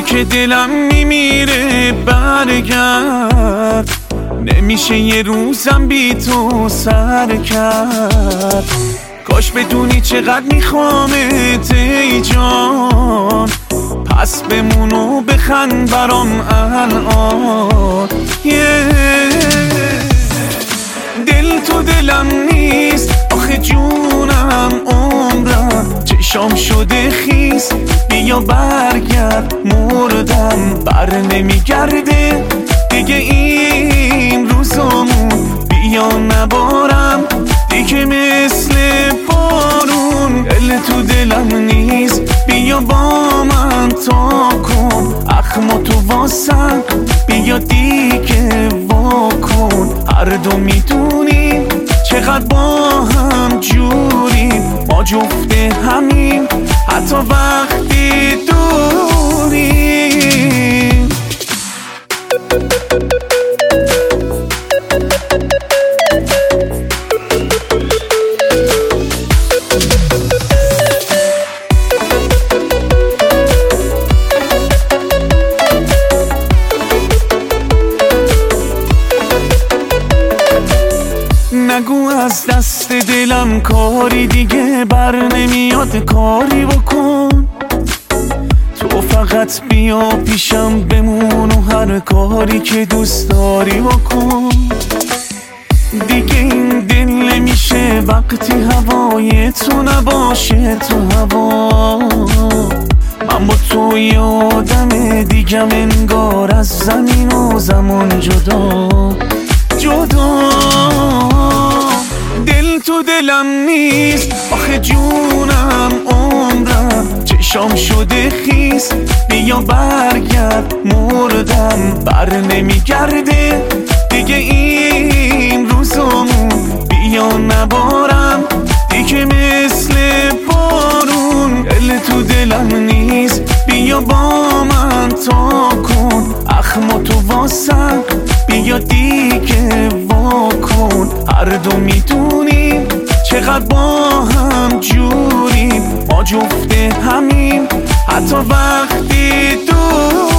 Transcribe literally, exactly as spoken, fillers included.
که دلم میمیره برگرد، نمیشه یه روزم بی تو سر کرد. کاش بدونی چقدر میخوامت ای جان، پس بمون و بخند برام الان. دل تو دلم نیست آخه جونم عمرم، چشام شده خیس بیا برگرد، مردم بر نمیگرده دیگه این روزامون، بیا نبارم دیگه مثل بارون. دل تو دلم نیست بیا با من تا کن، اخما تو واسم بیا دیگه واکن. هر دو میدونیم چقدر با هم جوریم، ما جفته همیم حتی وقتی دوریم. نگو از دست دلم کاری دیگه بر نمیاد، کاری بکن تو فقط بیا پیشم بمون و هر کاری که دوست داری بکن. دیگه این دل نمیشه وقتی هوای تو نباشه تو هوا، من با تو یادم دیگم انگار از زمین و زمان جدا جدا. دل تو دلم نیست آخه جونم عمرم، چشام شده خیس بیا برگرد، مردم بر نمیگرده دیگه این روزامون، بیا نبارم دیگه مثل بارون. دل تو دلم نیست بیا با من تا کن، اخما تو واسم بیا دیگه واکن. هر دو میدونیم چقدر با هم جوریم، ما جفته همیم حتی وقتی دور